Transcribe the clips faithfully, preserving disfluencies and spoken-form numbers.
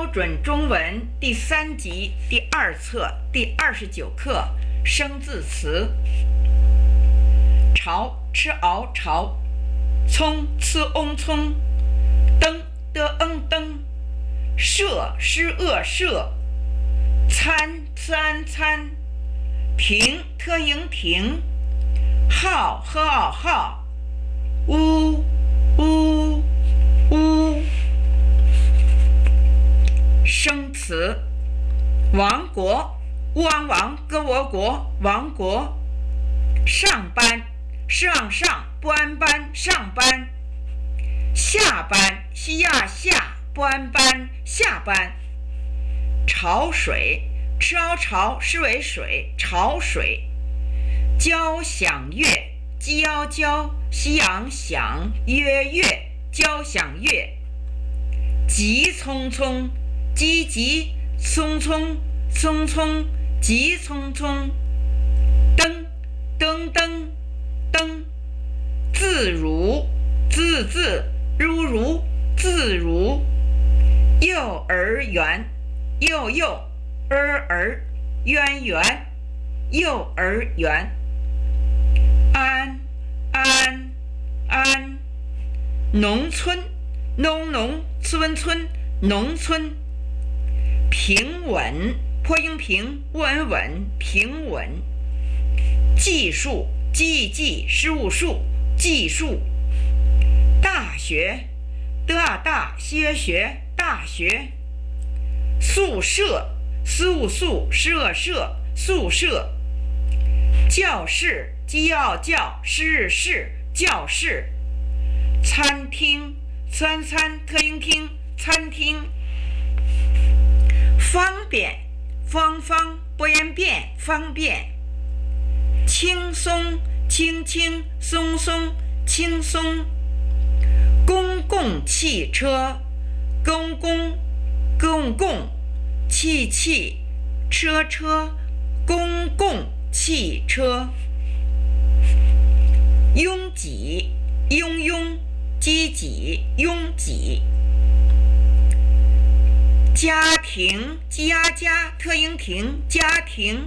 准中文第三集第二册第二十九课生字词。朝吃熬朝，葱吃翁葱，灯的嗯灯，射施恶射，餐吃安餐，平特营平，号喝嗷号，呜呜呜。生词：亡国，乌昂王歌我国，亡国；上班，上上不安班，上班；下班，西亚下不安班，下班；潮水，吃熬潮是为水，潮水；交响乐，鸡腰交，西洋响，乐乐，交响乐；急匆匆，急急匆匆，匆匆急匆匆；灯灯灯灯，自如自自如如自如；幼儿园，幼幼儿儿渊源，幼儿园；安安安，农村，农农村村农村；平稳，颇应平稳稳平稳；计数，计计事务数计数；大学，的啊大学学大学；宿舍，事务宿舍舍宿舍；教室，机要教室室教室；餐厅，餐餐特应厅餐厅；方便，方方不言便方便；轻松，轻轻松松轻松；公共汽车，公共公共汽汽车车公共汽车；拥挤，拥拥挤挤拥挤；家庭，家家特应庭家庭；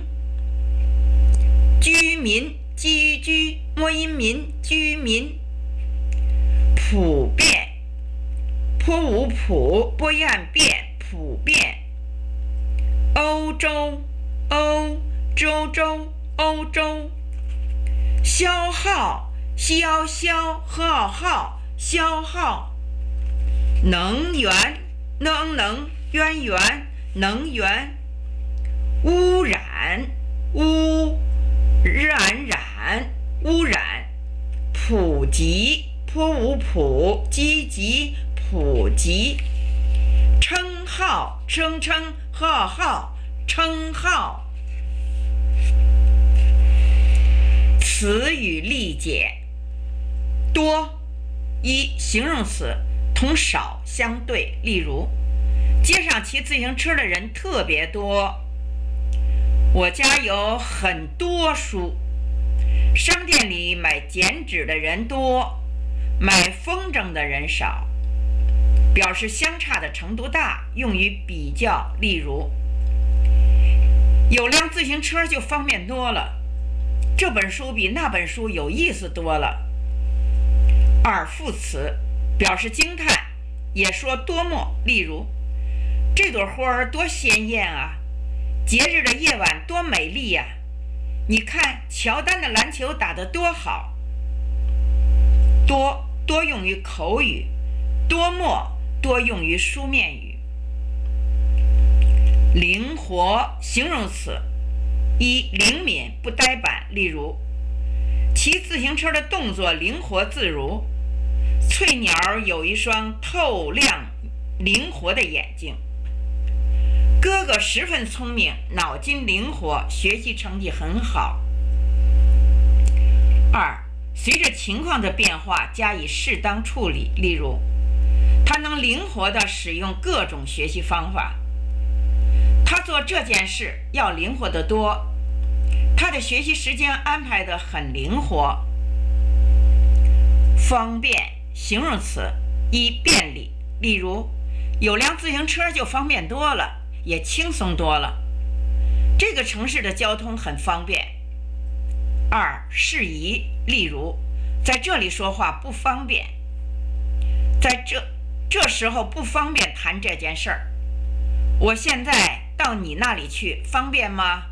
居民，居居莫因民居民；普遍，颇无普不厌变普遍；欧洲，欧周周欧洲；消耗，消消和嗷号消耗；能源，能能渊源能源；污染，污染染污染；普及，颇无普积极普及；称号，称称和嗷号称号。词语例解：多，一形容词，同少相对，例如街上骑自行车的人特别多，我家有很多书；商店里买剪纸的人多，买风筝的人少。表示相差的程度大，用于比较，例如有辆自行车就方便多了，这本书比那本书有意思多了。二副词，表示惊叹，也说多么，例如这朵花儿多鲜艳啊，节日的夜晚多美丽呀，你看乔丹的篮球打得多好。多多用于口语，多么多用于书面语。灵活形容词：一灵敏不呆板，例如骑自行车的动作灵活自如，翠鸟有一双透亮灵活的眼睛。哥哥十分聪明，脑筋灵活，学习成绩很好。二随着情况的变化加以适当处理，例如他能灵活地使用各种学习方法，他做这件事要灵活得多，他的学习时间安排得很灵活。方便形容词：一便利，例如有辆自行车就方便多了，也轻松多了。这个城市的交通很方便。二、适宜，例如在这里说话不方便，在这这时候不方便谈这件事儿。我现在到你那里去，方便吗？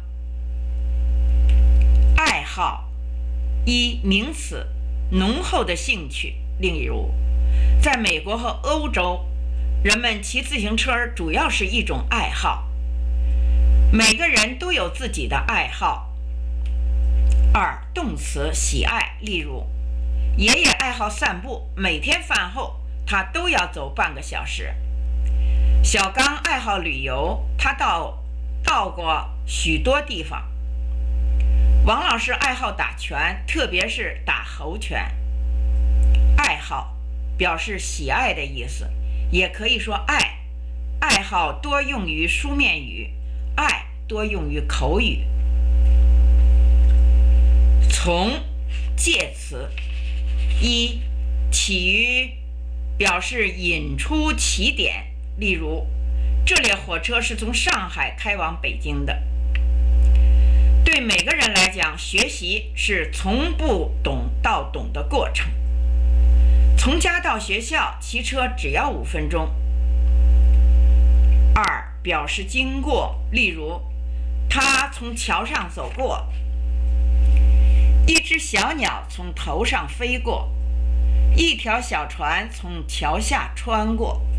爱好，一、名词，浓厚的兴趣。例如，在美国和欧洲，人们骑自行车主要是一种爱好。每个人都有自己的爱好。二、动词，喜爱。例如，爷爷爱好散步，每天饭后他都要走半个小时。小刚爱好旅游，他到到过许多地方。王老师爱好打拳，特别是打猴拳。爱好表示喜爱的意思，也可以说爱。爱好多用于书面语，爱多用于口语。从，介词，一、起于表示引出起点。例如，这列火车是从上海开往北京的。对每个人来讲，学习是从不懂到懂的过程。从家到学校骑车只要五分钟。二、表示经过。例如，他从桥上走过，一只小鸟从头上飞过，一条小船从桥下穿过。